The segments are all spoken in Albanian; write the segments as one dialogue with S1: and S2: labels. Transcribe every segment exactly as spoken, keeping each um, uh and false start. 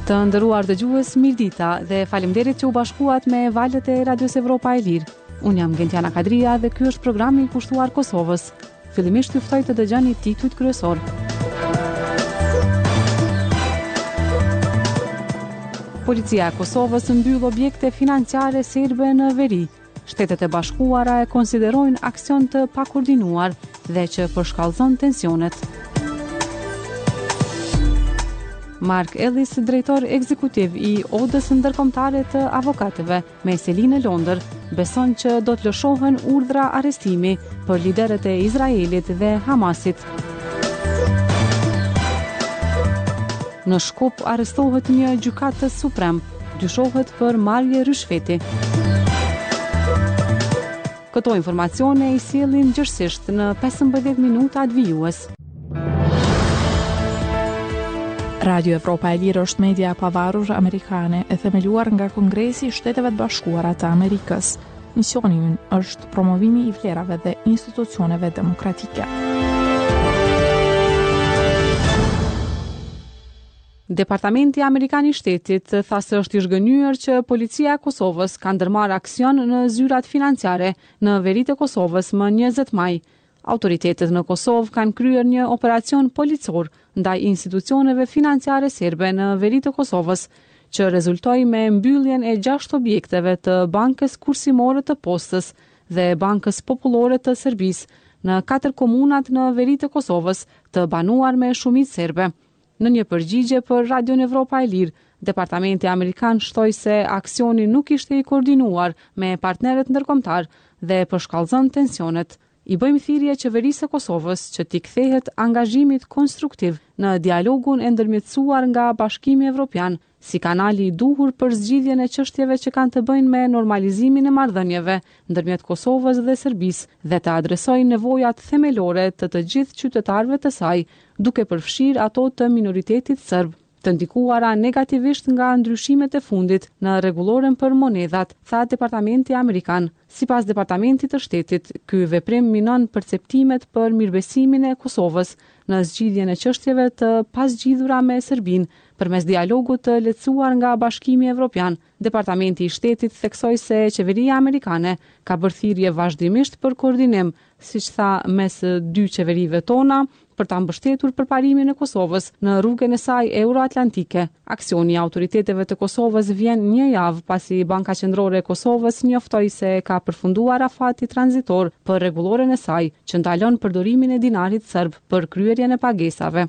S1: Të nderuar dëgjues, mirëdita dhe faleminderit që u bashkuat me valët e Radios Evropa e Lirë. Unë jam Gentiana Kadria dhe ky është programi i kushtuar Kosovës. Fillimisht ju ftoj të dëgjoni titujt kryesor. Policia e Kosovës mbyll objekte financiare serbe në veri. Shtetet e Bashkuara e konsiderojnë aksion të pakoordinuar dhe që përshkallëzon tensionet. Mark Ellis, drejtor ekzekutiv i Odës ndërkombëtare të avokatëve me selinë në Londër, beson që do të lëshohen urdhra arrestimi për liderët e Izraelit dhe Hamasit. Në Shkup arrestohet një gjykatës suprem, dyshohet për marrje rishfeti. Këto informacione i sjellim gjërësisht në pesëmbëdhjetë minutat vijues.
S2: Radio Evropa e Lirë është media e pavarur amerikane e themeluar nga Kongresi i Shteteve të Bashkuara të Amerikës. Misioni i ynë është promovimi i vlerave dhe institucioneve demokratike.
S1: Departamenti Amerikan i Shtetit tha se është i zhgënjur që policia e Kosovës ka ndërmarrë aksion në zyrat financiare në veritë e Kosovës më njëzet maj. Autoritetet në Kosovë kanë kryer një operacion policor ndaj institucioneve financiare serbe në veri të Kosovës, që rezultoi me mbylljen e gjashtë objekteve të Bankës Kursimore të Postës dhe Bankës Popullore të Serbisë në katër komunat në veri të Kosovës të banuar me shumicë serbe. Në një përgjigje për Radion Evropa e Lirë, Departamenti Amerikan shtoi se aksioni nuk ishte i koordinuar me partnerët ndërkombëtar dhe përshkallëzon tensionet. I bëjmë thirrje qeverisë së Kosovës që t'i kthehet angazhimit konstruktiv në dialogun e ndërmjetësuar nga Bashkimi Evropian si kanali i duhur për zgjidhjen e çështjeve që kanë të bëjnë me normalizimin e marrëdhënieve ndërmjet Kosovës dhe Serbisë dhe të adresojë nevojat themelore të të gjithë qytetarëve të saj, duke përfshirë ato të minoritetit serb, të ndikuara negativisht nga ndryshimet e fundit në rregulloren për monedhat, tha Departamenti Amerikan. Sipas Departamentit të Shtetit, ky veprim minon perceptimet për mirëbesimin e Kosovës në zgjidhjen e çështjeve të pasgjidhura me Serbinë përmes dialogut të lehtësuar nga Bashkimi Evropian. Departamenti i Shtetit theksoi se qeveria amerikane ka bërë thirrje vazhdimisht për koordinim, siç tha, mes dy qeverive tona, për ta mbështetur përparimin e Kosovës në rrugën e saj euroatlantike. Aksioni i autoriteteve të Kosovës vjen një javë pasi Banka Qendrore e Kosovës njoftoi se ka përfunduar afati tranzitor për rregulloren e saj, që ndalon përdorimin e dinarit serb për kryerjen e pagesave.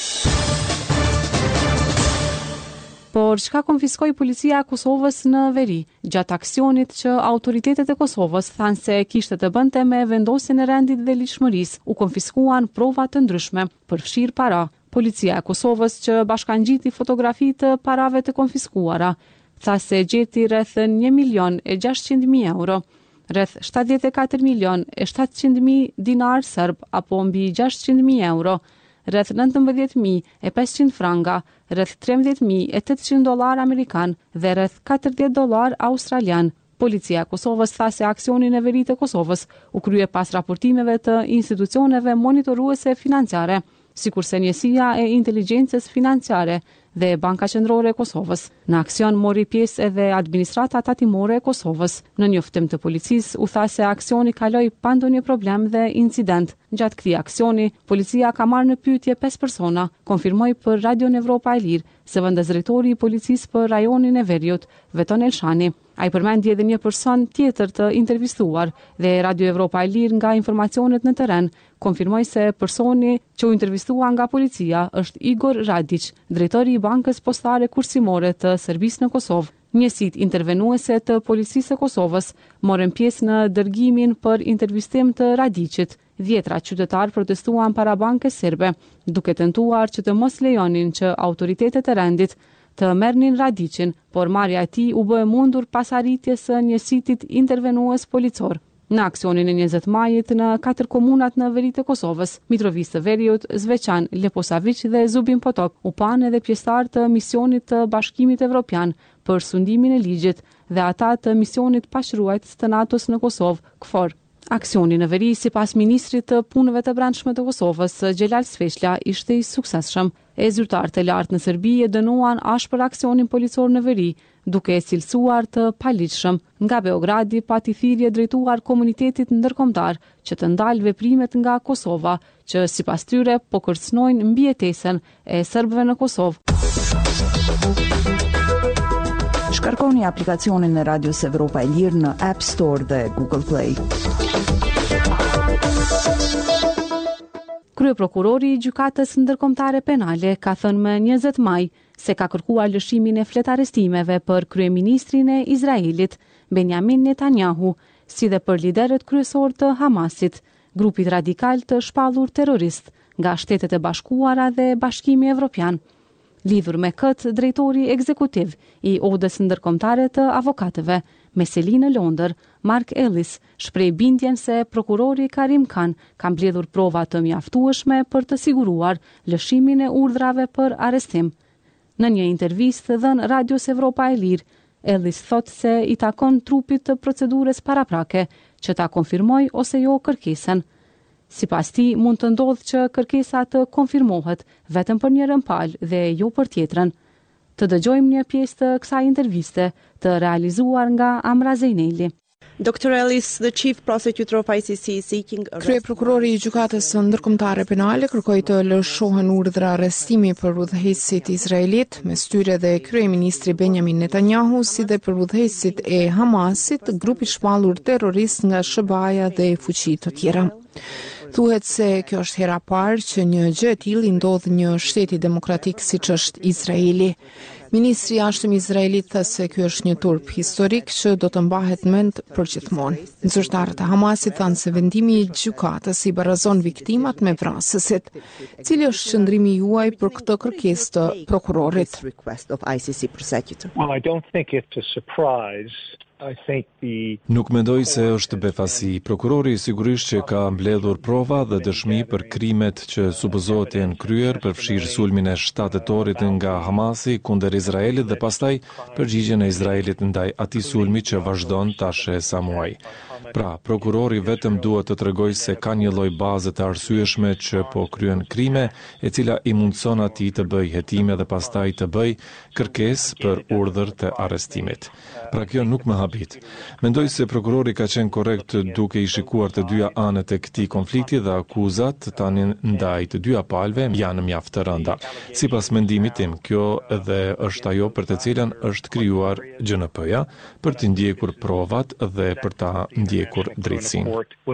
S1: Por çka konfiskoi policia e Kosovës në veri, gjatë aksionit që autoritetet e Kosovës thanë se kishte të bënte me vendosjen e rendit dhe ligjshmërisë, u konfiskuan prova të ndryshme, përfshirë para. Policia e Kosovës, që bashkangjiti fotografi të parave të konfiskuara, tha se gjeti rreth një milion e gjashtëqind mijë euro, rreth shtatëdhjetë e katër milion e shtatëqind mijë dinar serb apo mbi gjashtëqind mijë euro, rreth nëntëmbëdhjetë mijë e pesëqind franga, rreth trembëdhjetë mijë e tetëqind dollar amerikan dhe rreth katërdhjetë dollar australian. Policia e Kosovës tha se aksioni në veri të Kosovës u krye pas raportimeve të institucioneve monitoruese financiare, sikurse njësia e inteligjencës financiare dhe Banka Qendrore e Kosovës. Në aksion mori pjesë edhe administrata tatimore e Kosovës. Në njoftim të policisë u tha se aksioni kaloi pa ndonjë problem dhe incident. Gjatë këtij aksioni, policia ka marrë në pyetje pesë persona, konfirmoi për Radion Evropa e Lirë se vendezëritori i policisë për rajonin e Veriut, Veton Elshani. Ai përmendi edhe një person tjetër të intervistuar dhe Radio Evropa e Lirë nga informacionet në terren konfirmoi se personi që u intervistua nga policia është Igor Radić, drejtori i Bankës Postare Kursimore të Serbisë në Kosovë. Njësitë intervenuese të policisë së Kosovës morën pjesë në dërgimin për intervistim të Radićit. Dhjetra qytetarë protestuan para bankës serbe, duke tentuar që të mos lejonin që autoritetet e rendit të merrnin Radićin, por marrja e tij u bë e mundur pas arritjes së njësitit intervenues policor. Në aksionin e njëzet majit në katër komunat në veri të Kosovës, Mitrovica të Veriut, Zveçan, Leposavić dhe Zubin Potok, u panë edhe pjesëtarë të misionit të Bashkimit Evropian për sundimin e ligjit dhe ata të misionit paqëruajtës të NATO-s në Kosovë, KFOR. Aksioni në veri, sipas ministrit të punëve të brendshme të Kosovës, Xhelal Sveçla, ishte i suksesshëm. E zyrtarët e lartë në Serbi e dënuan ashpër aksionin policor në veri, duke e cilësuar të paligjshëm. Nga Beogradi pati thirrje drejtuar komunitetit ndërkombëtar që të ndalë veprimet nga Kosova, që sipas tyre po kërcënojnë mbijetesën e serbëve në Kosovë.
S3: Shkarkoni aplikacionin e Radios Evropa e Lirë në App Store dhe Google Play.
S1: Kryeprokurori i Gjykatës Ndërkombëtare Penale ka thënë më njëzet maj se ka kërkuar lëshimin e flet arrestimeve për kryeministrin e Izraelit, Benjamin Netanyahu, si dhe për liderët kryesor të Hamasit, grupit radikal të shpallur terrorist nga Shtetet e Bashkuara dhe Bashkimi Evropian. Lidhur me këtë, drejtori ekzekutiv i Odës Ndërkombëtare të Avokatëve, me seli në Londër, Mark Ellis, shpreh bindjen se prokurori Karim Khan ka mbledhur prova të mjaftueshme për të siguruar lëshimin e urdhrave për arrestim. Në një intervistë dhënë Radios Evropa e Lirë, Ellis thotë se i takon trupit të procedurës paraprake që ta konfirmoj ose jo kërkesën. Sipas tij, mund të ndodhë që kërkesa të konfirmohet vetëm për njërën palë dhe jo për tjetrën. Të dëgjojmë një pjesë të kësaj interviste të realizuar nga Amra Zejneli.
S4: doctor Ellis, the chief prosecutor of I C C, is seeking arrest.
S5: Kryeprokurori i Gjykatës Ndërkombëtare Penale kërkoi të lëshohen urdhra arrestimi për udhëheqësit izraelit, mes tyre dhe kryeministri Benjamin Netanyahu, si dhe për udhëheqësit e Hamasit, grupi shpallur terrorist nga S B A-ja dhe fuqi të tjera. Thuhet se kjo është hera parë që një gjë e tillë ndodh një shteti demokratik siç është Izraeli. Ministri i jashtëm i Izraelit tha se ky është një turp historik që do të mbahet mend përgjithmonë. Zyrtarët e Hamasit thanë se vendimi i gjykatës i barazon viktimat me vrasësit. Cili është qëndrimi juaj për këtë kërkesë të prokurorit?
S6: Well, I don't think it's a surprise. I think the...
S7: Nuk mendoj se është befasi. Prokurori sigurisht që ka mbledhur prova dhe dëshmi për krimet që supozohet janë kryer, përfshirë sulmin e shtatëtorit nga Hamasi kundër Izraelit dhe pastaj përgjigjen e Izraelit ndaj atij sulmi që vazhdon tash e sa muaj. Pra, prokurori vetëm duhet të tregoj se ka një lloj baze të arsyeshme që po kryen krime, e cila i mundson atij të bëj hetime dhe pastaj të bëj kërkesë për urdhër të arrestimit. Pra kjo nuk më habit. Mendoj se prokurori ka qenë korrekt duke i shikuar të dyja anët e këtij konflikti dhe akuzat tani ndaj të dyja palëve janë mjaft të rënda. Sipas mendimit tim, kjo edhe është ajo për të cilën është krijuar G N P-ja, për të ndjekur provat dhe për ta ndjekur drejtësinë.